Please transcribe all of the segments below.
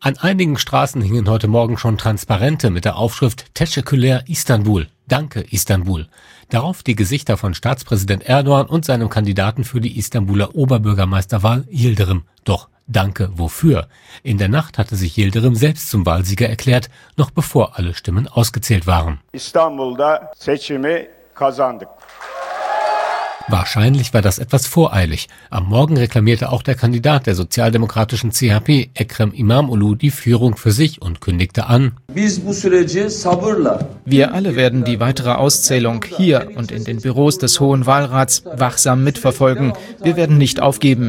An einigen Straßen hingen heute Morgen schon Transparente mit der Aufschrift Teşekkürler Istanbul, Danke Istanbul. Darauf die Gesichter von Staatspräsident Erdogan und seinem Kandidaten für die Istanbuler Oberbürgermeisterwahl Yildirim. Doch Danke wofür? In der Nacht hatte sich Yildirim selbst zum Wahlsieger erklärt, noch bevor alle Stimmen ausgezählt waren. İstanbul'da seçimi kazandık. Wahrscheinlich war das etwas voreilig. Am Morgen reklamierte auch der Kandidat der sozialdemokratischen CHP, Ekrem İmamoğlu, die Führung für sich und kündigte an: Wir alle werden die weitere Auszählung hier und in den Büros des Hohen Wahlrats wachsam mitverfolgen. Wir werden nicht aufgeben.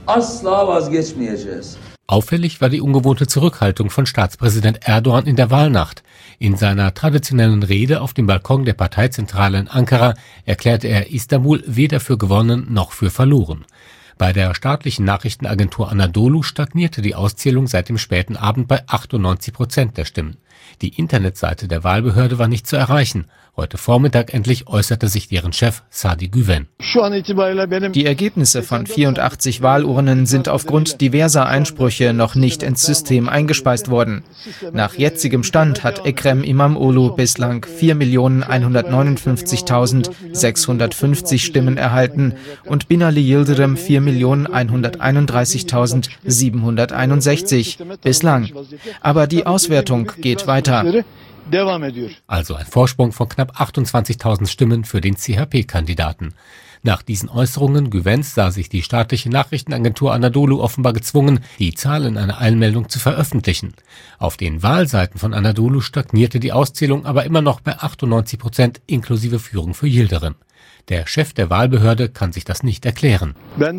Auffällig war die ungewohnte Zurückhaltung von Staatspräsident Erdogan in der Wahlnacht. In seiner traditionellen Rede auf dem Balkon der Parteizentrale in Ankara erklärte er Istanbul weder für gewonnen noch für verloren. Bei der staatlichen Nachrichtenagentur Anadolu stagnierte die Auszählung seit dem späten Abend bei 98% der Stimmen. Die Internetseite der Wahlbehörde war nicht zu erreichen. Heute Vormittag endlich äußerte sich deren Chef Sadi Güven. Die Ergebnisse von 84 Wahlurnen sind aufgrund diverser Einsprüche noch nicht ins System eingespeist worden. Nach jetzigem Stand hat Ekrem İmamoğlu bislang 4.159.650 Stimmen erhalten und Binali Yildirim 4.131.761 bislang. Aber die Auswertung geht weiter. Also ein Vorsprung von knapp 28.000 Stimmen für den CHP-Kandidaten. Nach diesen Äußerungen Güvens sah sich die staatliche Nachrichtenagentur Anadolu offenbar gezwungen, die Zahl in einer Eilmeldung zu veröffentlichen. Auf den Wahlseiten von Anadolu stagnierte die Auszählung aber immer noch bei 98% inklusive Führung für Yildirim. Der Chef der Wahlbehörde kann sich das nicht erklären.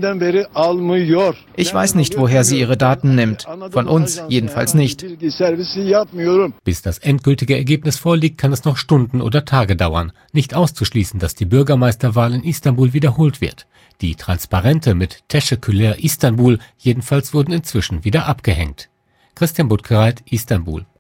Ich weiß nicht, woher sie ihre Daten nimmt. Von uns jedenfalls nicht. Bis das endgültige Ergebnis vorliegt, kann es noch Stunden oder Tage dauern. Nicht auszuschließen, dass die Bürgermeisterwahl in Istanbul wiederholt wird. Die Transparente mit Teşekkürler Istanbul jedenfalls wurden inzwischen wieder abgehängt. Christian Buttgereit, Istanbul.